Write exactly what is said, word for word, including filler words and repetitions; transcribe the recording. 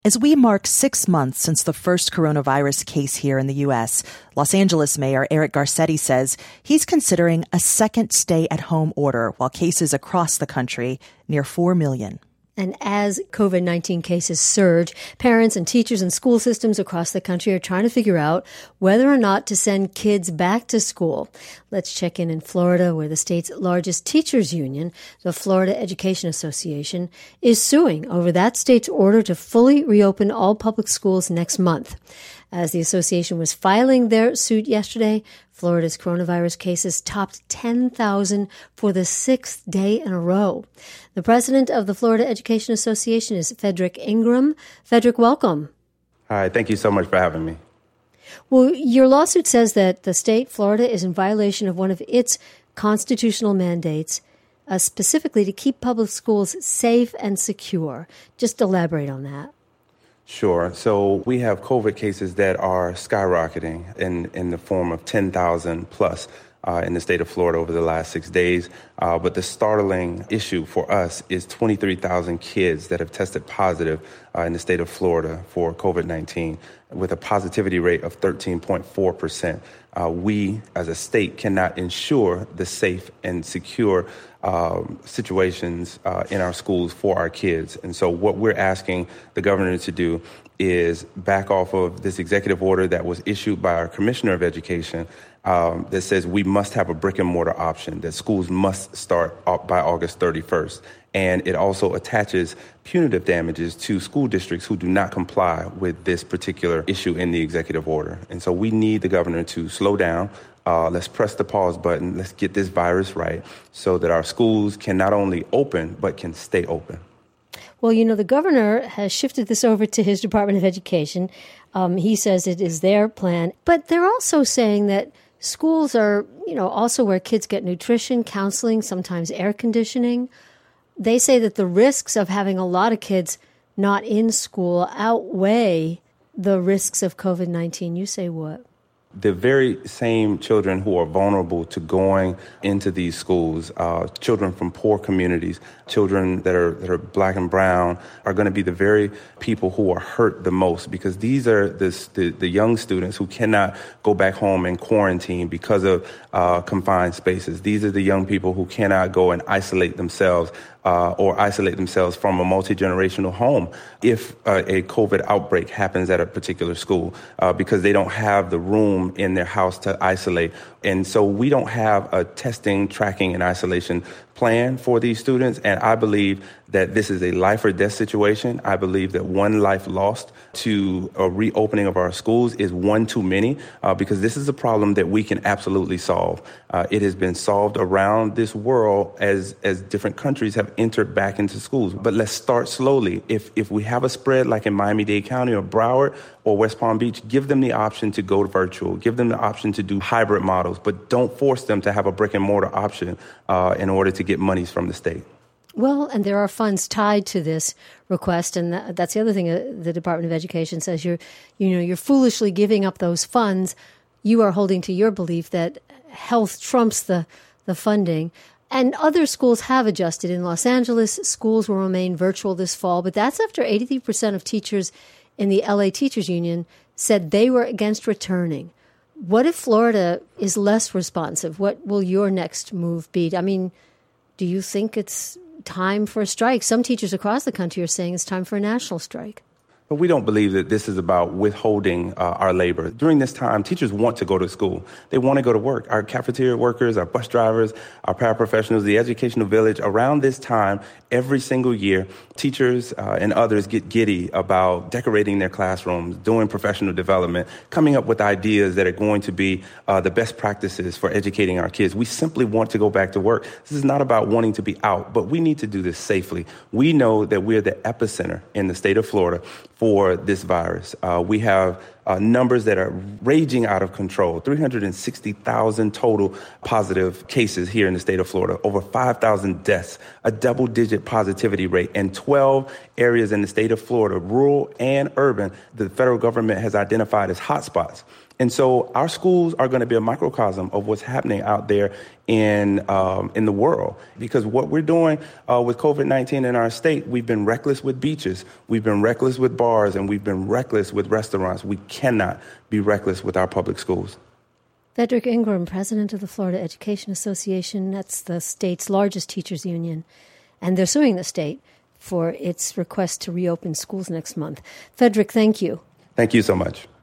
As we mark six months since the first coronavirus case here in the U S, Los Angeles Mayor Eric Garcetti says he's considering a second stay-at-home order while cases across the country near four million. And as COVID nineteen cases surge, parents and teachers and school systems across the country are trying to figure out whether or not to send kids back to school. Let's check in in Florida, where the state's largest teachers union, the Florida Education Association, is suing over that state's order to fully reopen all public schools next month. As the association was filing their suit yesterday, Florida's coronavirus cases topped ten thousand for the sixth day in a row. The president of the Florida Education Association is Frederick Ingram. Frederick, welcome. Hi, thank you so much for having me. Well, your lawsuit says that the state, Florida, is in violation of one of its constitutional mandates, uh, specifically to keep public schools safe and secure. Just elaborate on that. Sure. So we have COVID cases that are skyrocketing in, in the form of ten thousand plus uh, in the state of Florida over the last six days. Uh, but the startling issue for us is twenty-three thousand kids that have tested positive uh, in the state of Florida for COVID nineteen with a positivity rate of thirteen point four percent. Uh, we, as a state, cannot ensure the safe and secure um, situations uh, in our schools for our kids. And so what we're asking the governor to do is back off of this executive order that was issued by our commissioner of education um, that says we must have a brick and mortar option, that schools must start up by August thirty-first. And it also attaches punitive damages to school districts who do not comply with this particular issue in the executive order. And so we need the governor to slow down. Uh, let's press the pause button. Let's get this virus right so that our schools can not only open, but can stay open. Well, you know, the governor has shifted this over to his Department of Education. Um, he says it is their plan. But they're also saying that schools are, you know, also where kids get nutrition, counseling, sometimes air conditioning. They say that the risks of having a lot of kids not in school outweigh the risks of COVID nineteen. You say what? The very same children who are vulnerable to going into these schools, uh, children from poor communities, children that are that are black and brown, are going to be the very people who are hurt the most, because these are this, the the young students who cannot go back home and quarantine because of uh, confined spaces. These are the young people who cannot go and isolate themselves Uh, or isolate themselves from a multi-generational home if uh, a COVID outbreak happens at a particular school uh, because they don't have the room in their house to isolate. And so we don't have a testing, tracking, and isolation plan for these students. And I believe that this is a life or death situation. I believe that one life lost to a reopening of our schools is one too many, uh, because this is a problem that we can absolutely solve. Uh, it has been solved around this world as as different countries have entered back into schools. But let's start slowly. If if we have a spread like in Miami-Dade County or Broward or West Palm Beach, give them the option to go to virtual. Give them the option to do hybrid models, but don't force them to have a brick and mortar option uh, in order to get monies from the state. Well, and there are funds tied to this request, and that, that's the other thing uh, the Department of Education says. You're, you know, you're foolishly giving up those funds. You are holding to your belief that health trumps the the funding. And other schools have adjusted. In Los Angeles, schools will remain virtual this fall, but that's after eighty-three percent of teachers in the L A Teachers Union said they were against returning. What if Florida is less responsive? What will your next move be? I mean, do you think it's time for a strike? Some teachers across the country are saying it's time for a national strike. But we don't believe that this is about withholding uh, our labor. During this time, teachers want to go to school. They want to go to work. Our cafeteria workers, our bus drivers, our paraprofessionals, the educational village, around this time, every single year, teachers uh, and others get giddy about decorating their classrooms, doing professional development, coming up with ideas that are going to be uh, the best practices for educating our kids. We simply want to go back to work. This is not about wanting to be out, but we need to do this safely. We know that we're the epicenter in the state of Florida for this virus. Uh, we have uh, numbers that are raging out of control. three hundred sixty thousand total positive cases here in the state of Florida, over five thousand deaths, a double-digit positivity rate, and twelve areas in the state of Florida, rural and urban, the federal government has identified as hotspots. And so our schools are going to be a microcosm of what's happening out there in um, in the world. Because what we're doing uh, with COVID nineteen in our state, we've been reckless with beaches, we've been reckless with bars, and we've been reckless with restaurants. We cannot be reckless with our public schools. Frederick Ingram, president of the Florida Education Association, that's the state's largest teachers union, and they're suing the state for its request to reopen schools next month. Frederick, thank you. Thank you so much.